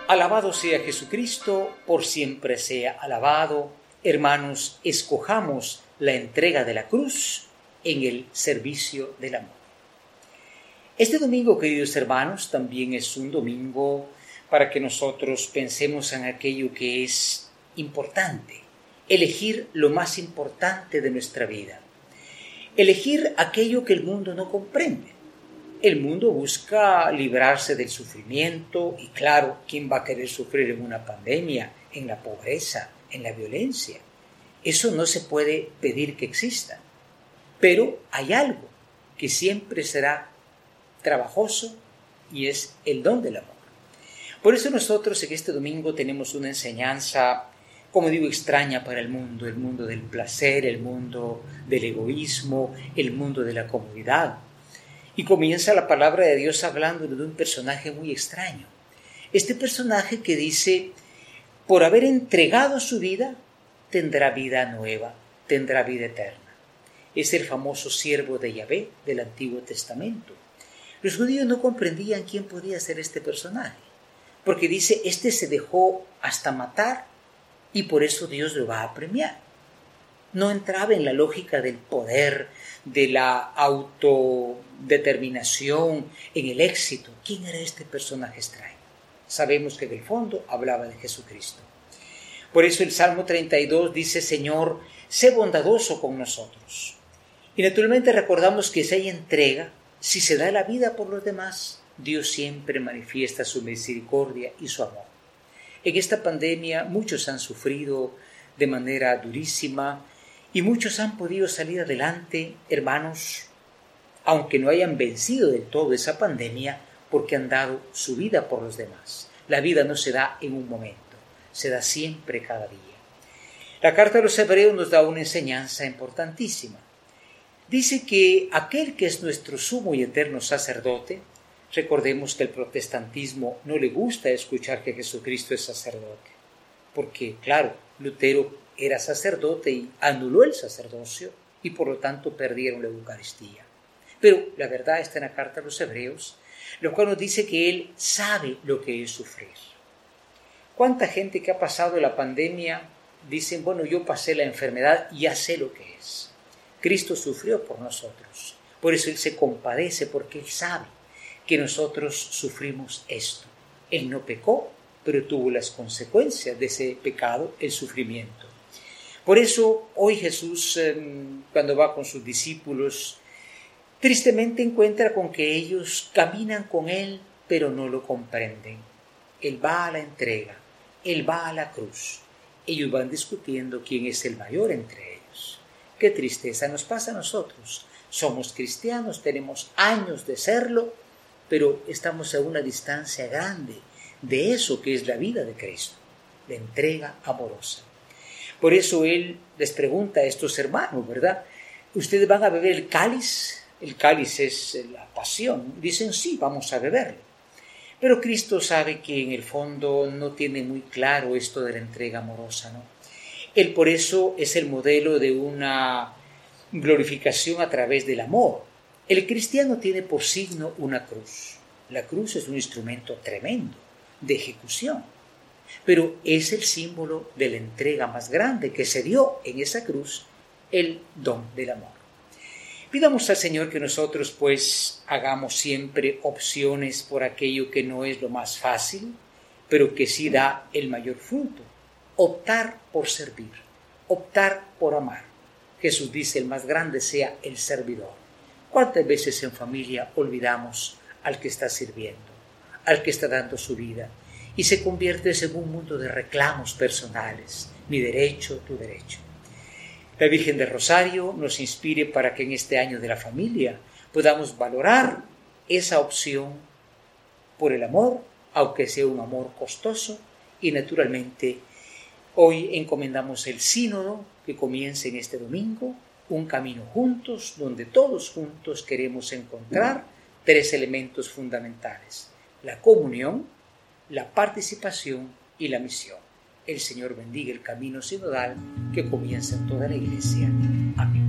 Alabado sea Jesucristo, por siempre sea alabado. Hermanos, escojamos la entrega de la cruz en el servicio del amor. Este domingo, queridos hermanos, también es un domingo para que nosotros pensemos en aquello que es importante, elegir lo más importante de nuestra vida, elegir aquello que el mundo no comprende. El mundo busca librarse del sufrimiento y claro, ¿quién va a querer sufrir en una pandemia, en la pobreza, en la violencia? Eso no se puede pedir que exista. Pero hay algo que siempre será trabajoso y es el don del amor. Por eso nosotros en este domingo tenemos una enseñanza, como digo, extraña para el mundo del placer, el mundo del egoísmo, el mundo de la comodidad. Y comienza la palabra de Dios hablando de un personaje muy extraño. Este personaje que dice, por haber entregado su vida, tendrá vida nueva, tendrá vida eterna. Es el famoso siervo de Yahvé del Antiguo Testamento. Los judíos no comprendían quién podía ser este personaje, porque dice, este se dejó hasta matar y por eso Dios lo va a premiar. No entraba en la lógica del poder, de la autodeterminación, en el éxito. ¿Quién era este personaje extraño? Sabemos que en el fondo hablaba de Jesucristo. Por eso el Salmo 32 dice, Señor, sé bondadoso con nosotros. Y naturalmente recordamos que si hay entrega, si se da la vida por los demás, Dios siempre manifiesta su misericordia y su amor. En esta pandemia muchos han sufrido de manera durísima, y muchos han podido salir adelante, hermanos, aunque no hayan vencido del todo esa pandemia, porque han dado su vida por los demás. La vida no se da en un momento, se da siempre cada día. La carta a los Hebreos nos da una enseñanza importantísima. Dice que aquel que es nuestro sumo y eterno sacerdote, recordemos que el protestantismo no le gusta escuchar que Jesucristo es sacerdote, porque, claro, Lutero era sacerdote y anuló el sacerdocio y por lo tanto perdieron la Eucaristía. Pero la verdad está en la carta a los Hebreos, lo cual nos dice que Él sabe lo que es sufrir. ¿Cuánta gente que ha pasado la pandemia dicen, bueno, yo pasé la enfermedad y ya sé lo que es? Cristo sufrió por nosotros, por eso Él se compadece, porque Él sabe que nosotros sufrimos esto. Él no pecó, pero tuvo las consecuencias de ese pecado, el sufrimiento. Por eso hoy Jesús, cuando va con sus discípulos, tristemente encuentra con que ellos caminan con Él, pero no lo comprenden. Él va a la entrega, Él va a la cruz. Ellos van discutiendo quién es el mayor entre ellos. Qué tristeza nos pasa a nosotros. Somos cristianos, tenemos años de serlo, pero estamos a una distancia grande de eso que es la vida de Cristo, la entrega amorosa. Por eso Él les pregunta a estos hermanos, ¿verdad? ¿Ustedes van a beber el cáliz? El cáliz es la pasión. Dicen, sí, vamos a beberlo. Pero Cristo sabe que en el fondo no tiene muy claro esto de la entrega amorosa, ¿no? Él por eso es el modelo de una glorificación a través del amor. El cristiano tiene por signo una cruz. La cruz es un instrumento tremendo de ejecución, pero es el símbolo de la entrega más grande que se dio en esa cruz, el don del amor. Pidamos al Señor que nosotros pues hagamos siempre opciones por aquello que no es lo más fácil, pero que sí da el mayor fruto. Optar por servir, optar por amar. Jesús dice, el más grande sea el servidor. ¿Cuántas veces en familia olvidamos al que está sirviendo, al que está dando su vida? Y se convierte en un mundo de reclamos personales, mi derecho, tu derecho. La Virgen del Rosario nos inspire para que en este año de la familia podamos valorar esa opción por el amor, aunque sea un amor costoso, y naturalmente hoy encomendamos el sínodo que comienza en este domingo, un camino juntos, donde todos juntos queremos encontrar 3 elementos fundamentales: la comunión, la participación y la misión. El Señor bendiga el camino sinodal que comienza en toda la Iglesia. Amén.